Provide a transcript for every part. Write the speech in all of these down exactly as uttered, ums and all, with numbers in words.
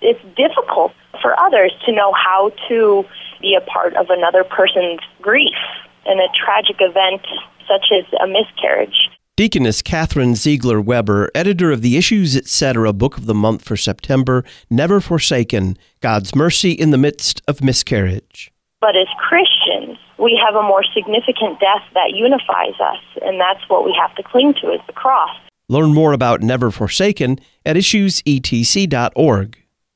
it's difficult for others to know how to be a part of another person's grief in a tragic event such as a miscarriage. Deaconess Catherine Ziegler Weber, editor of the Issues Etc. Book of the Month for September, Never Forsaken, God's Mercy in the Midst of Miscarriage. But as Christians, we have a more significant death that unifies us, and that's what we have to cling to, is the cross. Learn more about Never Forsaken at issues e t c dot org.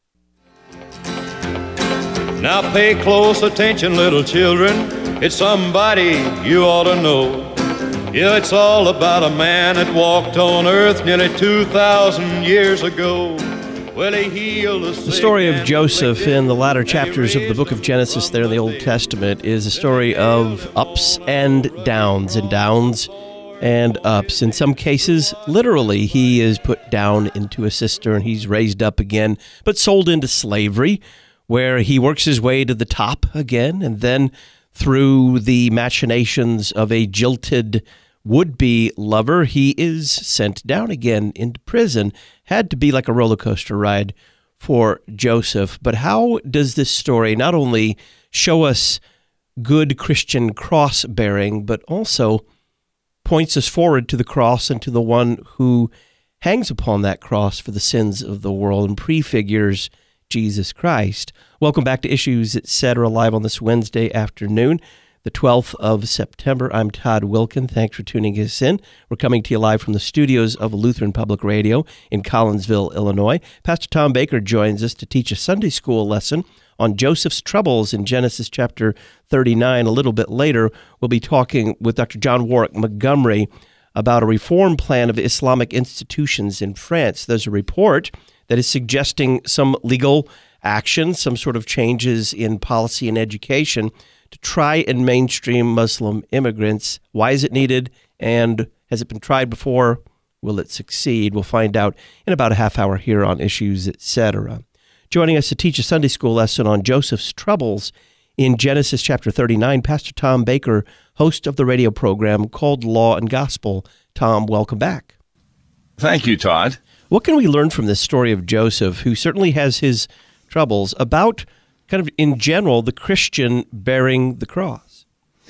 Now pay close attention, little children. It's somebody you ought to know. Yeah, it's all about a man that walked on earth nearly two thousand years ago. Well, he healed the The story of Joseph in the latter chapters of the book of Genesis there in the Old Testament is a story of ups and downs and downs and ups. In some cases, literally, he is put down into a cistern, he's raised up again, but sold into slavery, where he works his way to the top again, and then through the machinations of a jilted would-be lover, he is sent down again into prison. Had to be like a roller coaster ride for Joseph. But how does this story not only show us good Christian cross-bearing, but also points us forward to the cross and to the one who hangs upon that cross for the sins of the world and prefigures Jesus Christ? Welcome back to Issues Etc. live on this Wednesday afternoon, the twelfth of September. I'm Todd Wilkin. Thanks for tuning us in. We're coming to you live from the studios of Lutheran Public Radio in Collinsville, Illinois. Pastor Tom Baker joins us to teach a Sunday school lesson on Joseph's troubles in Genesis chapter thirty-nine. A little bit later, we'll be talking with Doctor John Warwick Montgomery about a reform plan of Islamic institutions in France. There's a report that is suggesting some legal action, some sort of changes in policy and education to try and mainstream Muslim immigrants. Why is it needed, and has it been tried before? Will it succeed? We'll find out in about a half hour here on Issues Etc. Joining us to teach a Sunday school lesson on Joseph's troubles in Genesis chapter thirty-nine, Pastor Tom Baker, host of the radio program called Law and Gospel. Tom, welcome back. Thank you, Todd. What can we learn from this story of Joseph, who certainly has his troubles, about kind of in general the Christian bearing the cross?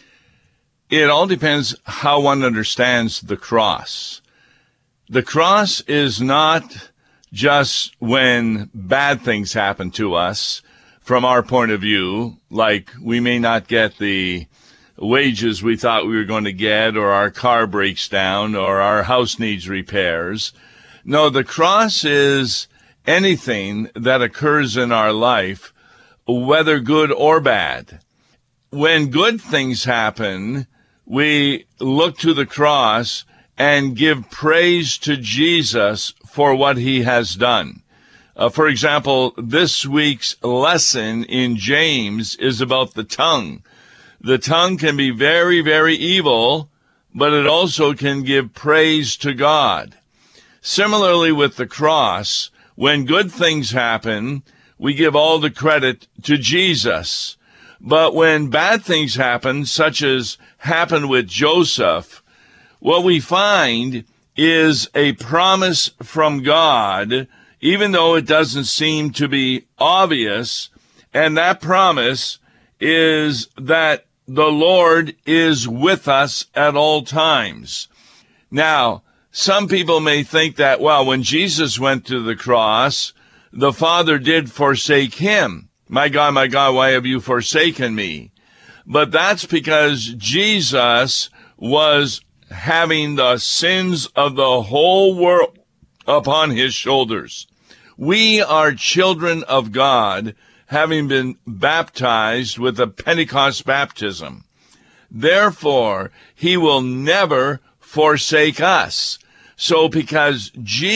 It all depends how one understands the cross. The cross is not just when bad things happen to us from our point of view, like we may not get the wages we thought we were going to get, or our car breaks down, or our house needs repairs. No, the cross is anything that occurs in our life, whether good or bad. When good things happen, we look to the cross and give praise to Jesus for what he has done. Uh, for example, this week's lesson in James is about the tongue. The tongue can be very, very evil, but it also can give praise to God. Similarly with the cross, when good things happen, we give all the credit to Jesus. But when bad things happen, such as happened with Joseph, what we find is a promise from God, even though it doesn't seem to be obvious, and that promise is that the Lord is with us at all times. Now, some people may think that, well, when Jesus went to the cross, the Father did forsake him. My God, my God, why have you forsaken me? But that's because Jesus was having the sins of the whole world upon his shoulders. We are children of God, having been baptized with a Pentecost baptism. Therefore, he will never forsake us. So because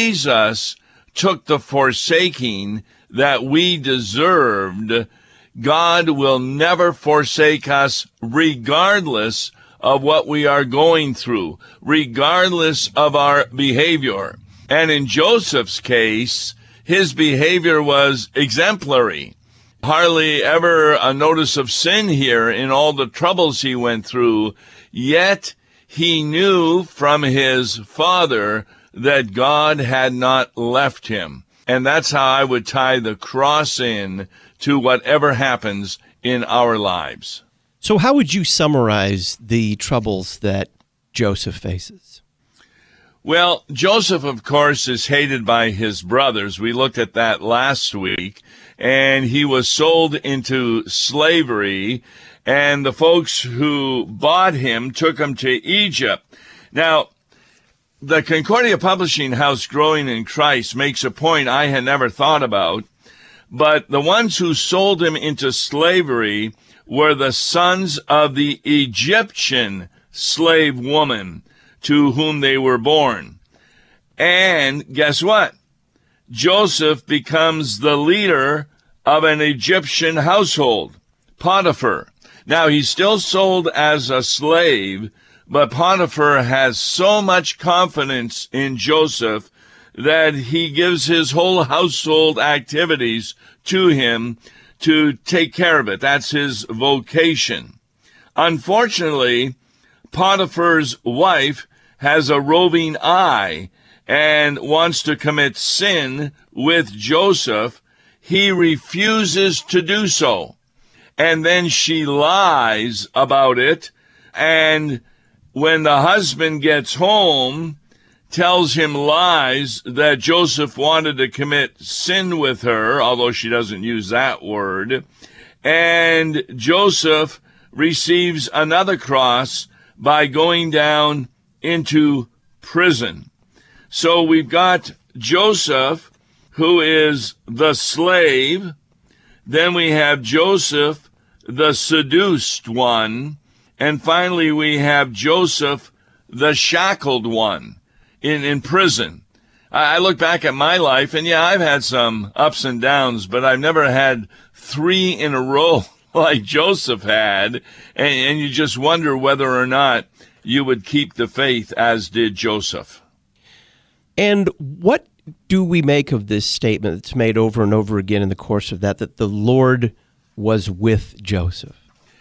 Jesus took the forsaking that we deserved, God will never forsake us regardless of what we are going through, regardless of our behavior. And in Joseph's case, his behavior was exemplary. Hardly ever a notice of sin here in all the troubles he went through, yet he knew from his father that God had not left him. And that's how I would tie the cross in to whatever happens in our lives. So how would you summarize the troubles that Joseph faces? Well, Joseph, of course, is hated by his brothers. We looked at that last week. And he was sold into slavery, and the folks who bought him took him to Egypt. Now, the Concordia Publishing House, Growing in Christ, makes a point I had never thought about, but the ones who sold him into slavery were the sons of the Egyptian slave woman to whom they were born. And guess what? Joseph becomes the leader of an Egyptian household, Potiphar. Now, he's still sold as a slave, but Potiphar has so much confidence in Joseph that he gives his whole household activities to him to take care of it. That's his vocation. Unfortunately, Potiphar's wife has a roving eye and wants to commit sin with Joseph. He refuses to do so. And then she lies about it. And when the husband gets home, tells him lies that Joseph wanted to commit sin with her, although she doesn't use that word. And Joseph receives another cross by going down into prison. So we've got Joseph, who is the slave. Then we have Joseph, the seduced one. And finally, we have Joseph, the shackled one in, in prison. I, I look back at my life, and yeah, I've had some ups and downs, but I've never had three in a row like Joseph had. And, and you just wonder whether or not you would keep the faith as did Joseph. And what do we make of this statement that's made over and over again in the course of that, that the Lord was with Joseph?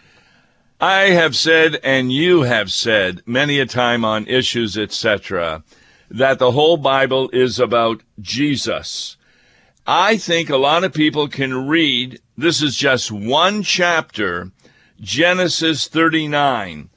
I have said, and you have said many a time on issues, et cetera, that the whole Bible is about Jesus. I think a lot of people can read, this is just one chapter, Genesis thirty-nine.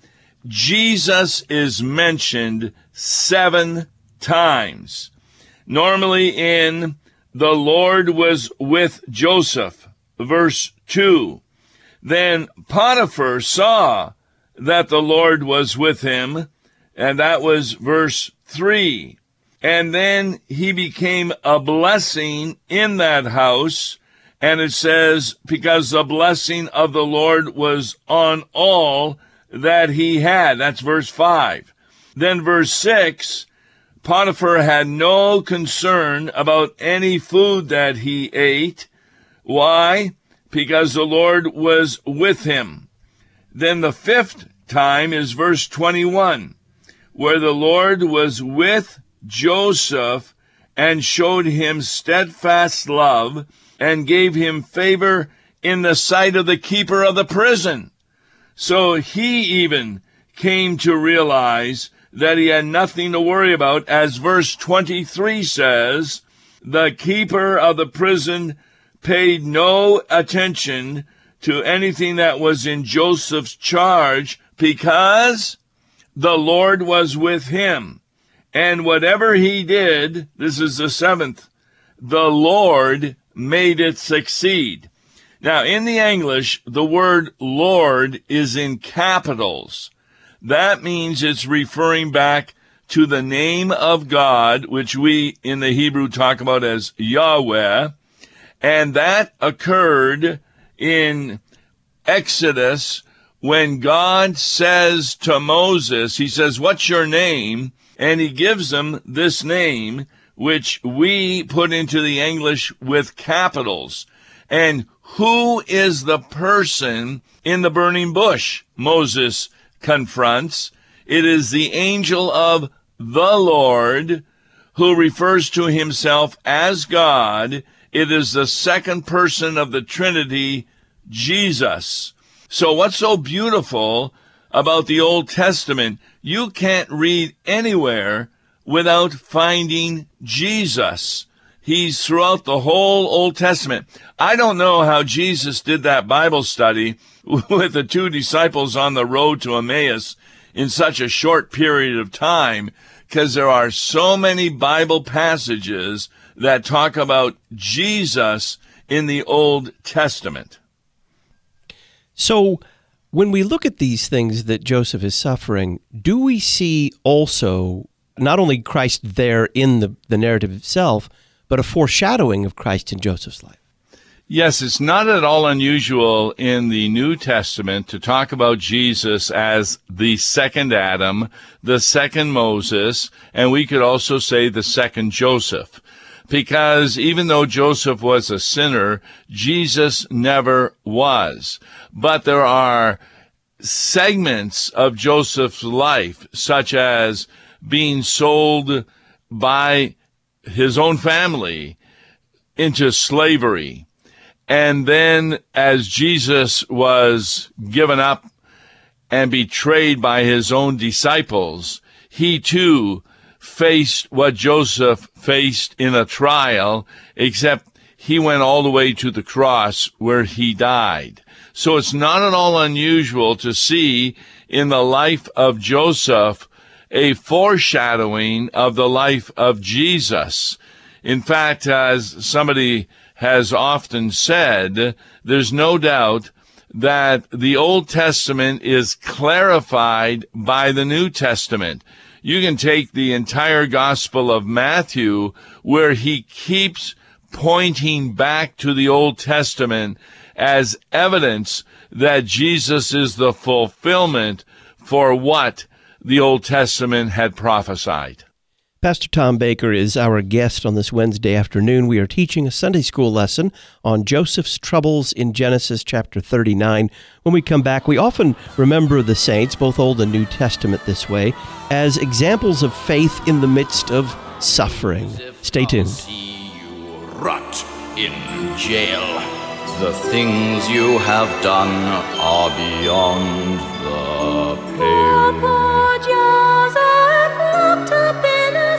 Jesus is mentioned seven times. Normally in the Lord was with Joseph, verse two. Then Potiphar saw that the Lord was with him, and that was verse three. And then he became a blessing in that house, and it says, because the blessing of the Lord was on all that he had. That's verse five. Then verse six, Potiphar had no concern about any food that he ate. Why? Because the Lord was with him. Then the fifth time is verse twenty-one, where the Lord was with Joseph and showed him steadfast love and gave him favor in the sight of the keeper of the prison. So he even came to realize that he had nothing to worry about, as verse twenty-three says, the keeper of the prison paid no attention to anything that was in Joseph's charge because the Lord was with him. And whatever he did, this is the seventh, the Lord made it succeed. Now, in the English, the word Lord is in capitals. That means it's referring back to the name of God, which we in the Hebrew talk about as Yahweh. And that occurred in Exodus when God says to Moses, he says, what's your name? And he gives him this name, which we put into the English with capitals. And who is the person in the burning bush? Moses confronts. It is the angel of the Lord, who refers to himself as God. It is the second person of the Trinity, Jesus. So what's so beautiful about the Old Testament? You can't read anywhere without finding Jesus. He's throughout the whole Old Testament. I don't know how Jesus did that Bible study with the two disciples on the road to Emmaus in such a short period of time, because there are so many Bible passages that talk about Jesus in the Old Testament. So when we look at these things that Joseph is suffering, do we see also not only Christ there in the, the narrative itself, but a foreshadowing of Christ in Joseph's life? Yes, it's not at all unusual in the New Testament to talk about Jesus as the second Adam, the second Moses, and we could also say the second Joseph. Because even though Joseph was a sinner, Jesus never was. But there are segments of Joseph's life, such as being sold by his own family into slavery. And then as Jesus was given up and betrayed by his own disciples, he too faced what Joseph faced in a trial, except he went all the way to the cross where he died. So it's not at all unusual to see in the life of Joseph a foreshadowing of the life of Jesus. In fact, as somebody has often said, there's no doubt that the Old Testament is clarified by the New Testament. You can take the entire Gospel of Matthew, where he keeps pointing back to the Old Testament as evidence that Jesus is the fulfillment for what the Old Testament had prophesied. Pastor Tom Baker is our guest on this Wednesday afternoon. We are teaching a Sunday school lesson on Joseph's troubles in Genesis chapter thirty-nine. When we come back, we often remember the saints, both Old and New Testament this way, as examples of faith in the midst of suffering. Stay tuned. I'll see you rot in jail. The things you have done are beyond the pale. Poor Joseph locked up in a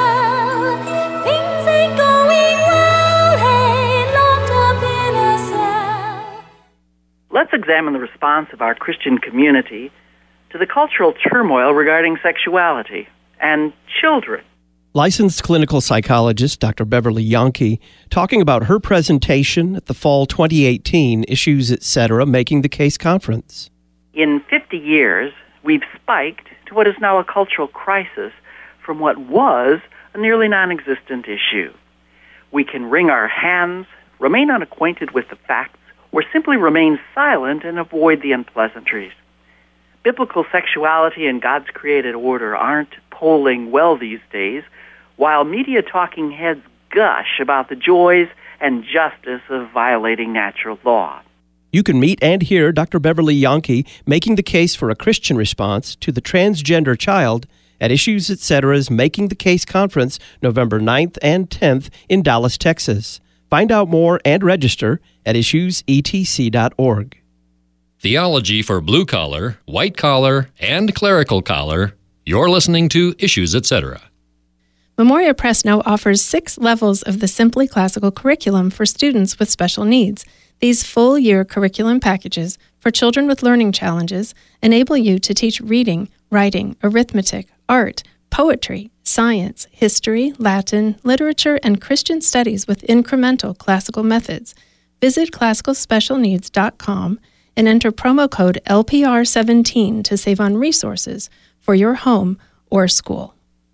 cell. Things ain't going well. Hey, locked up in a cell. Let's examine the response of our Christian community to the cultural turmoil regarding sexuality and children. Licensed clinical psychologist Doctor Beverly Yahnke talking about her presentation at the fall twenty eighteen Issues, et cetera, Making the Case conference. In fifty years, we've spiked to what is now a cultural crisis from what was a nearly non-existent issue. We can wring our hands, remain unacquainted with the facts, or simply remain silent and avoid the unpleasantries. Biblical sexuality and God's created order aren't polling well these days, while media talking heads gush about the joys and justice of violating natural law. You can meet and hear Doctor Beverly Yahnke making the case for a Christian response to the transgender child at Issues, et cetera's Making the Case conference November ninth and tenth in Dallas, Texas. Find out more and register at issues e t c dot org. Theology for blue collar, white collar, and clerical collar. You're listening to Issues, et cetera. Memoria Press now offers six levels of the Simply Classical curriculum for students with special needs. These full-year curriculum packages for children with learning challenges enable you to teach reading, writing, arithmetic, art, poetry, science, history, Latin, literature, and Christian studies with incremental classical methods. Visit classical special needs dot com and enter promo code L P R seventeen to save on resources for your home or school.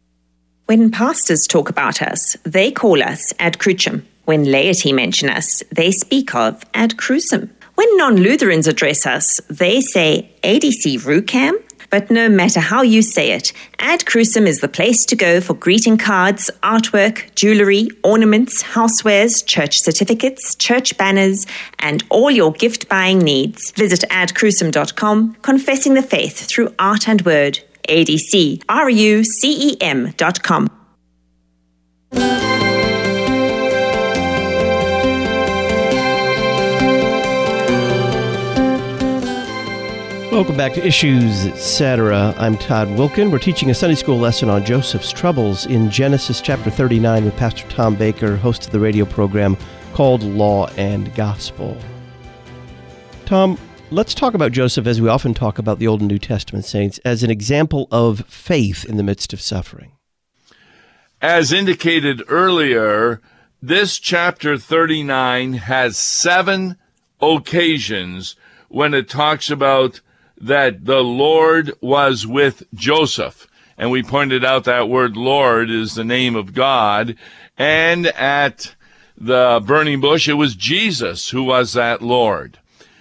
When pastors talk about us, they call us ad crucem. When laity mention us, they speak of ad crucem. When non-Lutherans address us, they say A D C Rucam. But no matter how you say it, Ad Crucem is the place to go for greeting cards, artwork, jewelry, ornaments, housewares, church certificates, church banners, and all your gift-buying needs. Visit ad crucem dot com, confessing the faith through art and word. A D C R U C E M dot com. Welcome back to Issues, et cetera. I'm Todd Wilkin. We're teaching a Sunday school lesson on Joseph's troubles in Genesis chapter thirty-nine with Pastor Tom Baker, host of the radio program called Law and Gospel. Tom, let's talk about Joseph, as we often talk about the Old and New Testament saints, as an example of faith in the midst of suffering. As indicated earlier, this chapter thirty-nine has seven occasions when it talks about that the Lord was with Joseph. And we pointed out that word Lord is the name of God. And at the burning bush, it was Jesus who was that Lord.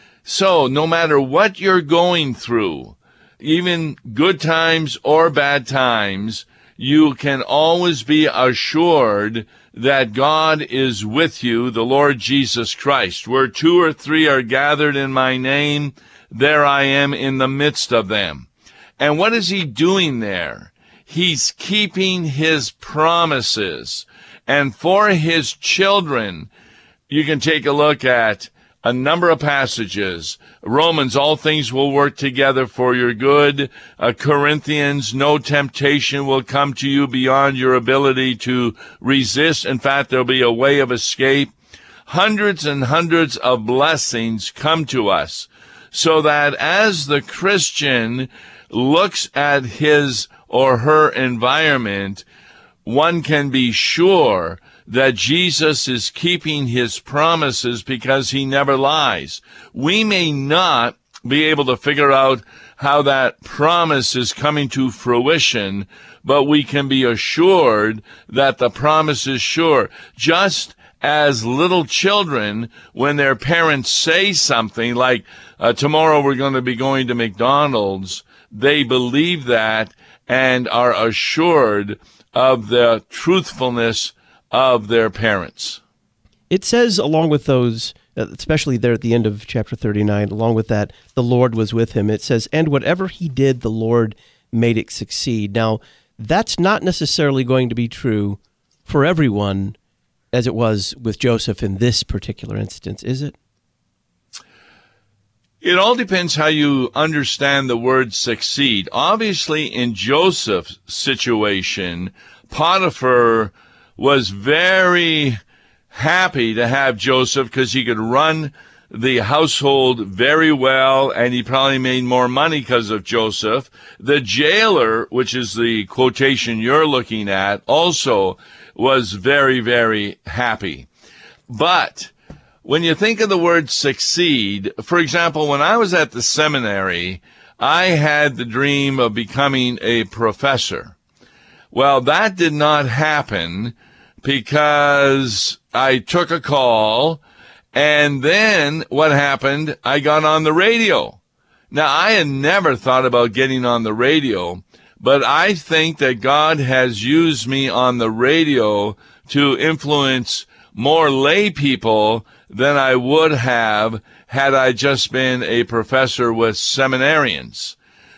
So no matter what you're going through, even good times or bad times, you can always be assured that God is with you, the Lord Jesus Christ. Where two or three are gathered in my name, there I am in the midst of them. And what is he doing there? He's keeping his promises. And for his children, you can take a look at a number of passages. Romans, all things will work together for your good. Uh, Corinthians, no temptation will come to you beyond your ability to resist. In fact, there'll be a way of escape. Hundreds and hundreds of blessings come to us, so that as the Christian looks at his or her environment, one can be sure that Jesus is keeping his promises because he never lies. We may not be able to figure out how that promise is coming to fruition, but we can be assured that the promise is sure. Just as little children, when their parents say something like, uh, tomorrow we're going to be going to McDonald's, they believe that and are assured of the truthfulness of their parents. It says, along with those, especially there at the end of chapter thirty-nine, along with that, the Lord was with him. It says, and whatever he did, the Lord made it succeed. Now, that's not necessarily going to be true for everyone, as it was with Joseph in this particular instance, is it? It all depends how you understand the word succeed. Obviously, in Joseph's situation, Potiphar was very happy to have Joseph because he could run the household very well, and he probably made more money because of Joseph. The jailer, which is the quotation you're looking at, also was very, very happy. But when you think of the word succeed, for example, when I was at the seminary, I had the dream of becoming a professor. Well, that did not happen because I took a call, and then what happened? I got on the radio. Now, I had never thought about getting on the radio, but I think that God has used me on the radio to influence more lay people than I would have had I just been a professor with seminarians.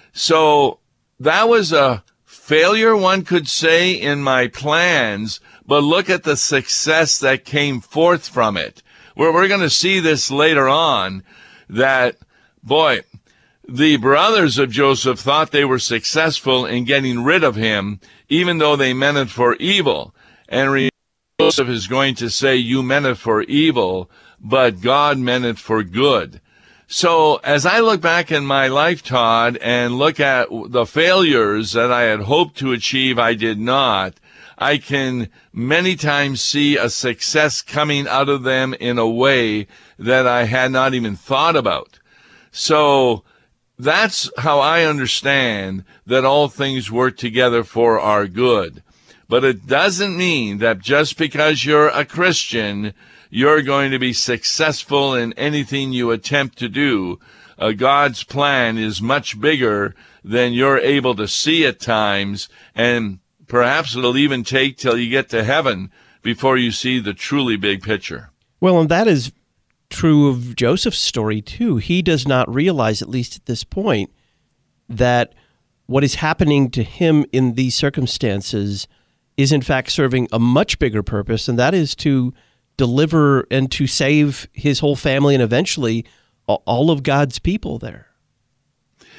So that was a failure, one could say, in my plans, but look at the success that came forth from it. We're, we're going to see this later on, that, boy, the brothers of Joseph thought they were successful in getting rid of him, even though they meant it for evil. And Joseph is going to say, you meant it for evil, but God meant it for good. So as I look back in my life, Todd, and look at the failures that I had hoped to achieve, I did not, I can many times see a success coming out of them in a way that I had not even thought about. So that's how I understand that all things work together for our good. But it doesn't mean that just because you're a Christian, you're going to be successful in anything you attempt to do. Uh, God's plan is much bigger than you're able to see at times, and perhaps it'll even take till you get to heaven before you see the truly big picture. Well, and that is true of Joseph's story, too. He does not realize, at least at this point, that what is happening to him in these circumstances is in fact serving a much bigger purpose, and that is to deliver and to save his whole family and eventually all of God's people there.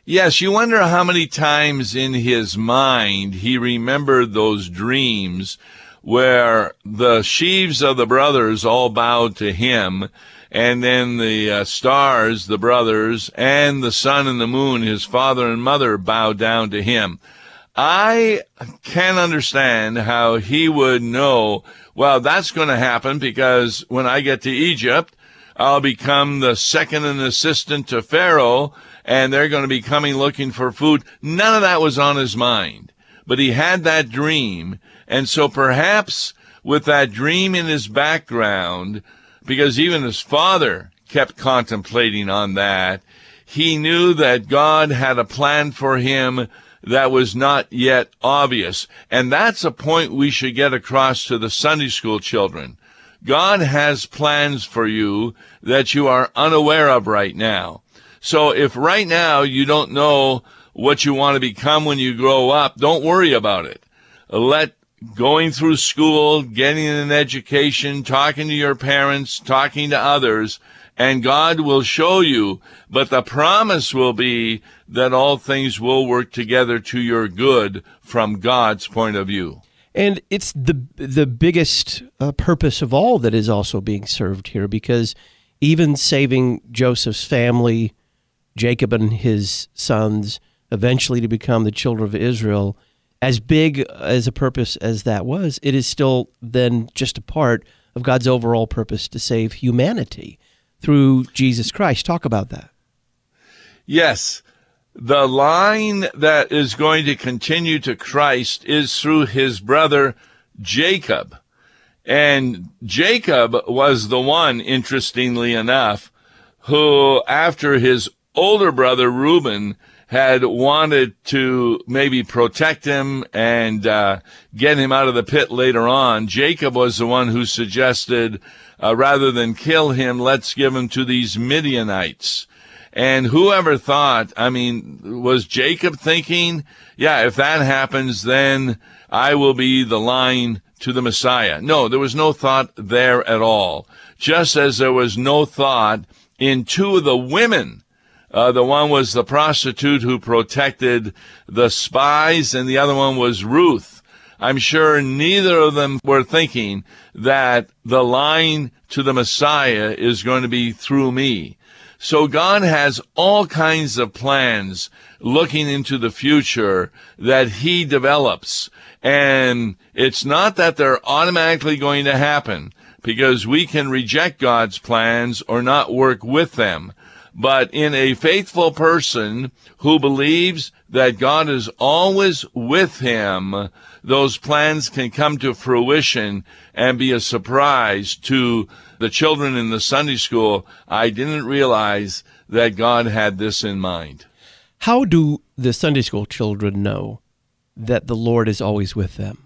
Yes, you wonder how many times in his mind he remembered those dreams where the sheaves of the brothers all bowed to him, and then the uh, stars, the brothers, and the sun and the moon, his father and mother, bowed down to him. I can understand how he would know, well, that's going to happen because when I get to Egypt, I'll become the second and assistant to Pharaoh, and they're going to be coming looking for food. None of that was on his mind, but he had that dream, and so perhaps with that dream in his background, because even his father kept contemplating on that, he knew that God had a plan for him that was not yet obvious. And that's a point we should get across to the Sunday school children. God has plans for you that you are unaware of right now. So if right now you don't know what you want to become when you grow up, don't worry about it. Let going through school, getting an education, talking to your parents, talking to others, and God will show you. But the promise will be that all things will work together to your good from God's point of view. And it's the the biggest uh, purpose of all that is also being served here, because even saving Joseph's family, Jacob and his sons, eventually to become the children of Israel, as big as a purpose as that was, it is still then just a part of God's overall purpose to save humanity through Jesus Christ. Talk about that. Yes. The line that is going to continue to Christ is through his brother Jacob. And Jacob was the one, interestingly enough, who, after his older brother Reuben had wanted to maybe protect him and uh, get him out of the pit later on, Jacob was the one who suggested, uh, rather than kill him, let's give him to these Midianites. And whoever thought, I mean, was Jacob thinking, yeah, if that happens, then I will be the line to the Messiah? No, there was no thought there at all. Just as there was no thought in two of the women. Uh, the one was the prostitute who protected the spies, and the other one was Ruth. I'm sure neither of them were thinking that the line to the Messiah is going to be through me. So God has all kinds of plans looking into the future that he develops. And it's not that they're automatically going to happen, because we can reject God's plans or not work with them. But in a faithful person who believes that God is always with him, those plans can come to fruition and be a surprise to the children in the Sunday school. I didn't realize that God had this in mind. How do the Sunday school children know that the Lord is always with them?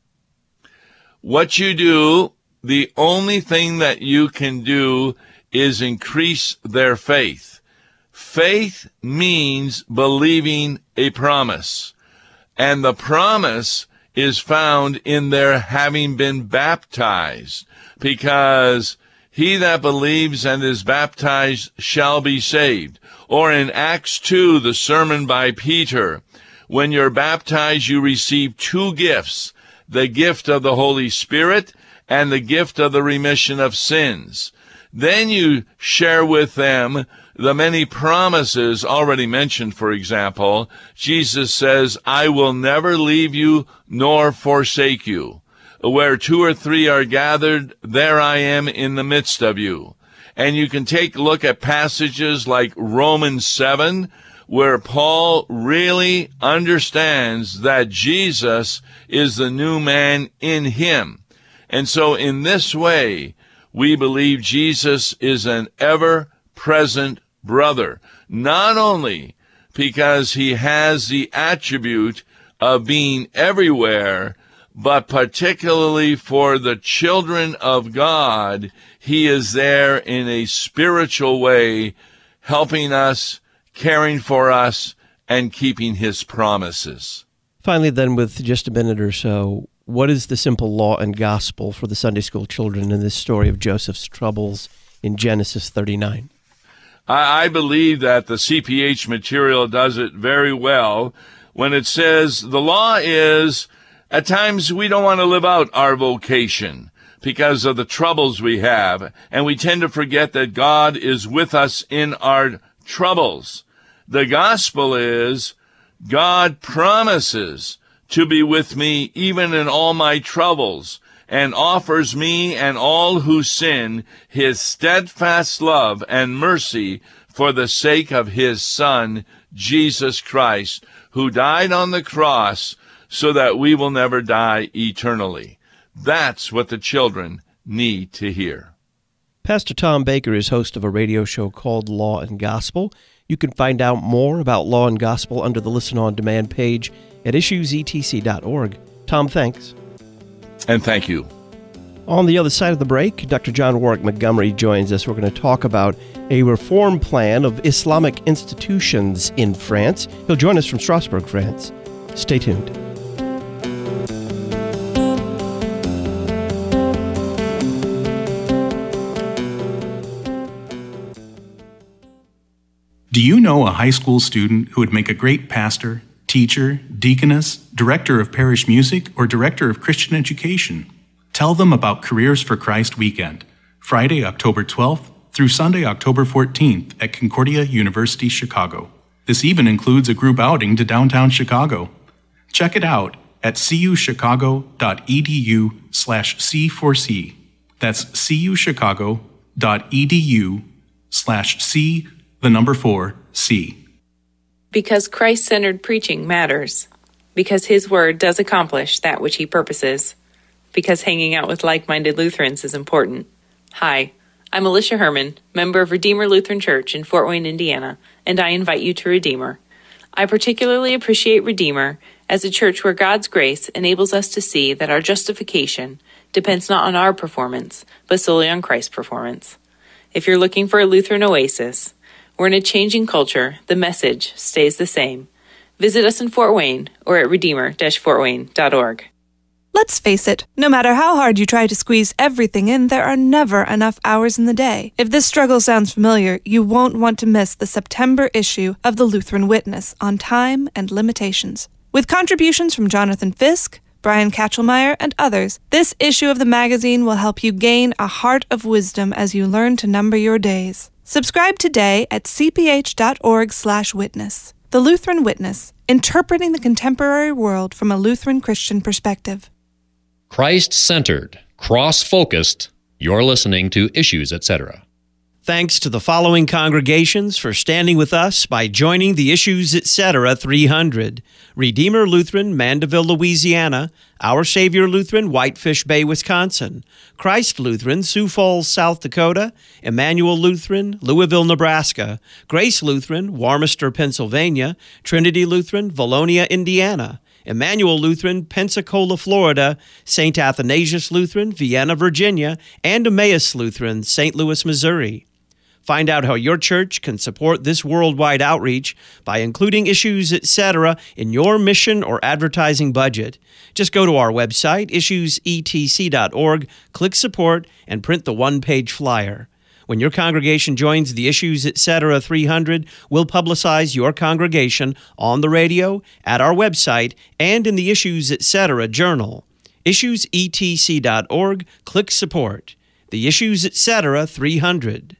What you do, the only thing that you can do is increase their faith. Faith means believing a promise. And the promise is found in their having been baptized, because he that believes and is baptized shall be saved. Or in Acts two, the sermon by Peter, when you're baptized, you receive two gifts, the gift of the Holy Spirit and the gift of the remission of sins. Then you share with them the many promises already mentioned. For example, Jesus says, I will never leave you nor forsake you. Where two or three are gathered, there I am in the midst of you. And you can take a look at passages like Romans seven, where Paul really understands that Jesus is the new man in him. And so in this way, we believe Jesus is an ever-present brother, not only because he has the attribute of being everywhere, but particularly for the children of God, he is there in a spiritual way, helping us, caring for us, and keeping his promises. Finally, then, with just a minute or so, what is the simple law and gospel for the Sunday school children in this story of Joseph's troubles in Genesis thirty-nine? I, I believe that the C P H material does it very well when it says the law is, at times we don't want to live out our vocation because of the troubles we have, and we tend to forget that God is with us in our troubles. The gospel is God promises to be with me even in all my troubles, and offers me and all who sin his steadfast love and mercy for the sake of his Son, Jesus Christ, who died on the cross so that we will never die eternally. That's what the children need to hear. Pastor Tom Baker is host of a radio show called Law and Gospel. You can find out more about Law and Gospel under the Listen On Demand page at issues e t c dot org. Tom, thanks. And thank you. On the other side of the break, Doctor John Warwick Montgomery joins us. We're going to talk about a reform plan of Islamic institutions in France. He'll join us from Strasbourg, France. Stay tuned. Do you know a high school student who would make a great pastor, teacher, deaconess, director of parish music, or director of Christian education? Tell them about Careers for Christ Weekend, Friday, October twelfth through Sunday, October fourteenth at Concordia University, Chicago. This even includes a group outing to downtown Chicago. Check it out at cuchicago.edu slash C4C. That's cuchicago.edu slash C, the number four, C. Because Christ-centered preaching matters. Because his word does accomplish that which he purposes. Because hanging out with like-minded Lutherans is important. Hi, I'm Alicia Herman, member of Redeemer Lutheran Church in Fort Wayne, Indiana, and I invite you to Redeemer. I particularly appreciate Redeemer as a church where God's grace enables us to see that our justification depends not on our performance, but solely on Christ's performance. If you're looking for a Lutheran oasis, we're in a changing culture, the message stays the same. Visit us in Fort Wayne or at redeemer dash fort wayne dot org. Let's face it, no matter how hard you try to squeeze everything in, there are never enough hours in the day. If this struggle sounds familiar, you won't want to miss the September issue of the Lutheran Witness on time and limitations. With contributions from Jonathan Fisk, Brian Katchelmeyer, and others, this issue of the magazine will help you gain a heart of wisdom as you learn to number your days. Subscribe today at c p h dot org slash witness. The Lutheran Witness, interpreting the contemporary world from a Lutheran Christian perspective. Christ-centered, cross-focused, you're listening to Issues, et cetera. Thanks to the following congregations for standing with us by joining the Issues, et cetera three hundred. Redeemer Lutheran, Mandeville, Louisiana. Our Savior Lutheran, Whitefish Bay, Wisconsin. Christ Lutheran, Sioux Falls, South Dakota. Emmanuel Lutheran, Louisville, Nebraska. Grace Lutheran, Warmester, Pennsylvania. Trinity Lutheran, Valonia, Indiana. Emmanuel Lutheran, Pensacola, Florida, Saint Athanasius Lutheran, Vienna, Virginia, and Emmaus Lutheran, Saint Louis, Missouri. Find out how your church can support this worldwide outreach by including Issues, et cetera in your mission or advertising budget. Just go to our website, issues e t c dot org, click Support, and print the one-page flyer. When your congregation joins the Issues, et cetera three hundred, we'll publicize your congregation on the radio, at our website, and in the Issues, et cetera journal. issues e t c dot org, click Support. The Issues, et cetera three hundred.